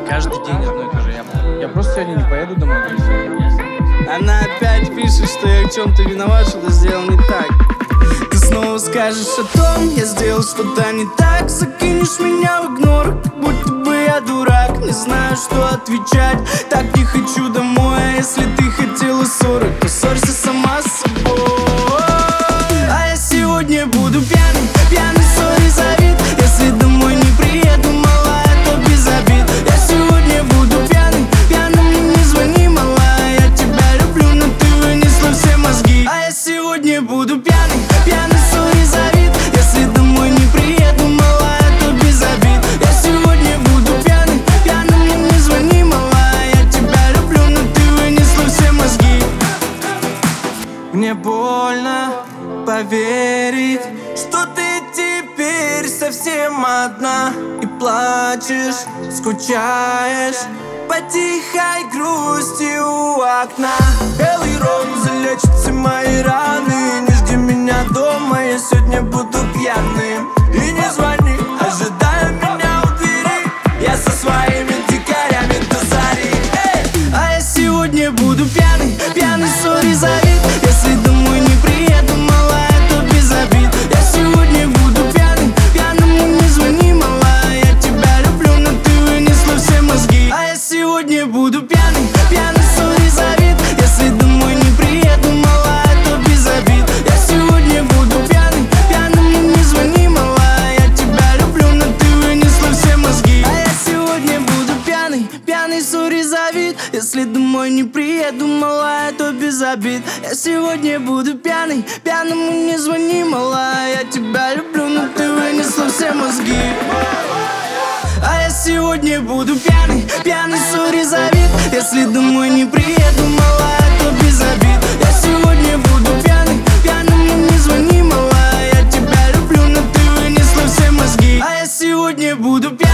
каждый день одно и то же. Я просто сегодня не поеду домой. Она опять пишет, что я в чем-то виноват, что-то сделал не так. Ты снова скажешь о том, я сделал что-то не так. Закинешь меня в игнор, как будто бы я дурак. Не знаю, что отвечать, так не хочу домой. А если ты хотела ссоры, то ссорься сама с собой. А я сегодня буду пьяный, пьяный, сори за вид. Если домой не приеду, малая, то без обид. Я сегодня буду пьяный, пьяным, мне не звони, малая. Я тебя люблю, но ты вынесла все мозги. А я сегодня буду пьяный, пьяный, сори за вид. Если домой не приеду, малая, то без обид. Я сегодня буду пьяный, пьяным, мне не звони, малая. Я тебя люблю, но ты вынесла все мозги. Мне больно поверить, что ты теперь совсем одна. И плачешь, скучаешь по тихой грусти у окна. Белый ром залечит все мои раны. Не жди меня дома, я сегодня буду пьяным. И не звони, ожидая меня у двери. Я со своими дикарями до зари. А я сегодня буду пьяный, пьяный, сори за вид. Если домой не приеду, малая, то без обид. Я сегодня буду пьяный, пьяным, мне не звони, малая. Я тебя люблю, но ты вынесла все мозги. А я сегодня буду пьяный, пьяный, сори за вид. Если домой не приеду, малая, то без обид. Я сегодня буду пьяный, пьяным, мне не звони, малая. Я тебя люблю, но ты вынесла все мозги. А я сегодня буду пьяный, пьяный, сори за вид. Если домой не приеду, малая, то без обид. Я сегодня буду пьяный, пьяным, не звони, малая. Я тебя люблю, но ты вынесла все мозги. А я сегодня буду пьяный, пьяный, сори за вид. Если домой не приеду, малая, то без обид. Я сегодня буду пьяный, пьяным, не звони, малая. Я тебя люблю, но ты вынесла все мозги. А я сегодня буду пьяный.